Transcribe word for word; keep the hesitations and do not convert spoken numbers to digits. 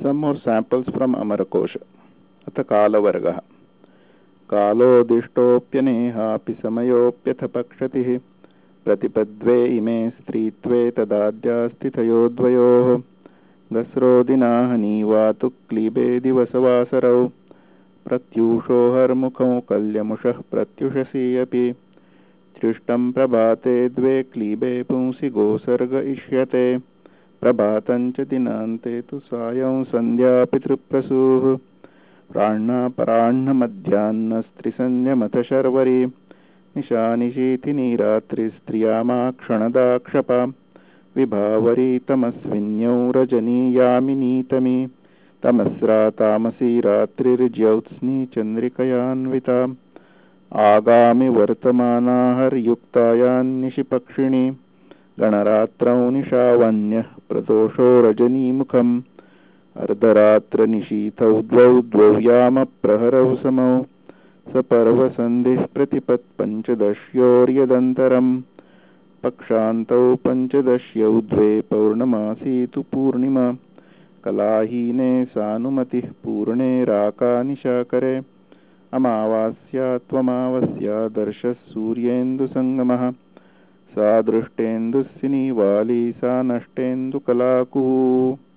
Some more samples from Amarkosha. अथ कालवर्गः. कालोदिष्टोऽप्यनेहापि समयोऽप्यथ पक्षतिः प्रतिपद्वे इमे स्त्रीत्वे तदाद्यास्तिथयो द्वयोः गस्रोदिनाहनीवातु क्लीबे दिवसवासरौ प्रत्यूषो हर्मुखौ कल्यमुषः प्रत्युषसी अपि त्रिष्टं प्रभाते द्वे क्लीबे पुंसि गोसर्ग इष्यते प्रभातं च दिनान्ते तु सायं सन्ध्या पितृप्रसूः प्राह्णापराह्णमध्याह्नस्त्रिसन्ध्यमथ शर्वरी निशानिशीथिनी रात्रिस्त्रियामाक्षणदाक्षपा विभावरी तमस्विन्यौ रजनीयामिनीतमी तमस्रा तामसी रात्रिर्ज्योत्स्नी चन्द्रिकयान्विता आगामि वर्तमानाहर्युक्तायान्निशिपक्षिणी गणरात्रौ निशावन्यः प्रदोषो रजनीमुखम् अर्धरात्रनिशीथौ द्वौ द्वौ यामप्रहरौ समौ सपर्वसन्धिः प्रतिपत् पञ्चदश्योर्यदन्तरम् पक्षान्तौ पञ्चदश्यौ द्वे पौर्णमासी तु पूर्णिमा कलाहीने सानुमतिः पूर्णे राकानिशाकरे अमावास्या त्वमावस्या दर्शः सूर्येन्दुसङ्गमः सा दृष्टेन्दुस्सिनीवाली सा नष्टेन्दुकलाकुः